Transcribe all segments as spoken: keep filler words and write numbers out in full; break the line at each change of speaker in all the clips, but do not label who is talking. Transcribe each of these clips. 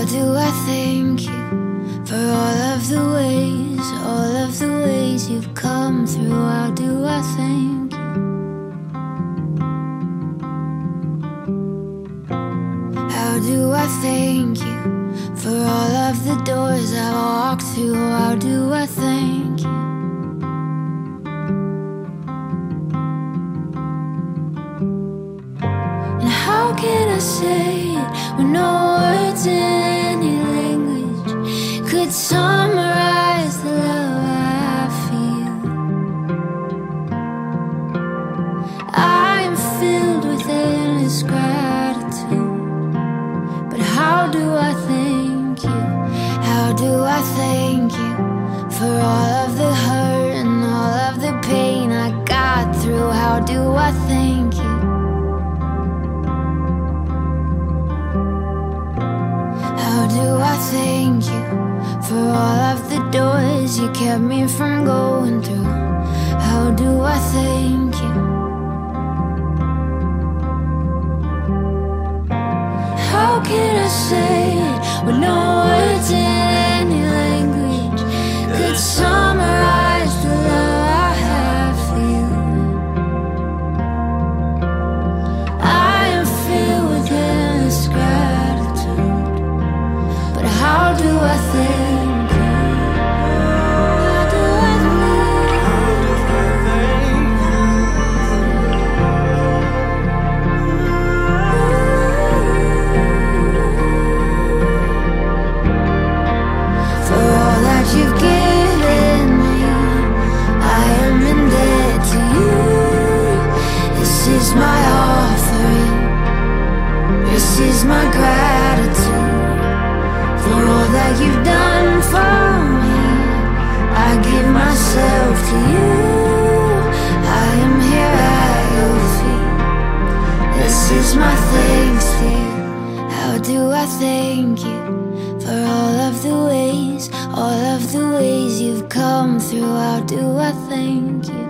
do I thank you for all of the ways, all of the ways you've come through? How do I thank you? How do I thank you for all of the doors I've walked through? How do I thank you? And how can I say it when no words in any language could summarize the love I feel? I am filled with endless gratitude, but how do I thank you? How do I thank you for all of the hurt and all of the pain I got through? How do I thank you? How do I thank you for all of the doors you kept me from going through? How do I thank you? How can I say it when no words in any language could summarize the love I have for you? I am filled with endless gratitude, but how do I thank you? How do I for all that you've given me, I am in debt to you. This is my offering, this is my gratitude. For all that you've done for me, I give myself to you. I am here at your feet, this is my thanks to you. How do I thank you for all of the ways, all of the ways you've come through? How do I thank you?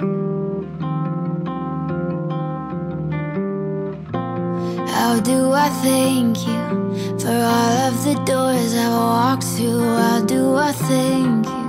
How do I thank you for all of the doors I've walked through? How do I thank you?